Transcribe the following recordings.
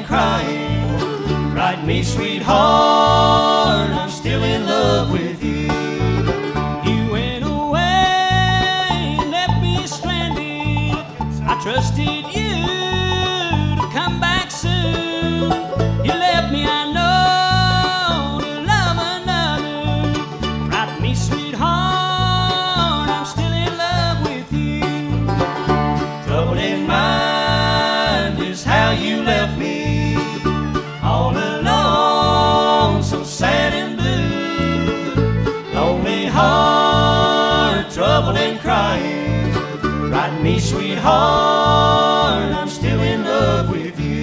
and crying. Write me, sweetheart, I'm still in love with you. You went away and left me stranded. I trusted you to come back soon. You left me, I know, to love another. Write me, sweetheart, I'm still in love with you. Trouble in mind is how you left me, all alone, so sad and blue. Lonely heart, trouble and crying. Write me, sweetheart, I'm still in love with you.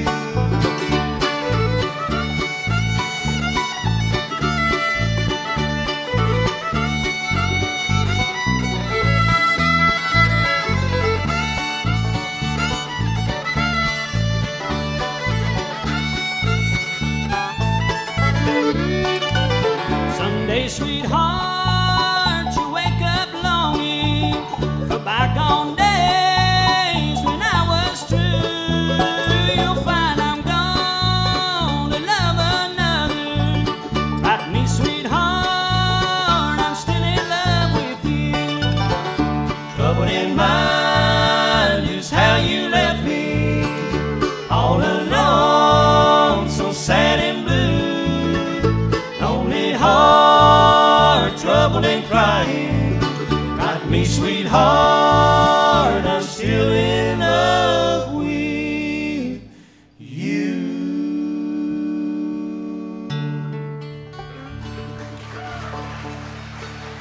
Someday, sweetheart, you wake up longing for bygone days when I was true. You'll find I'm gone to love another. Write me, sweetheart, I'm still in love with you. Trouble in mind is how you left me, all alone, so sad and blue. Lonely heart, trouble and crying. Write me, sweetheart,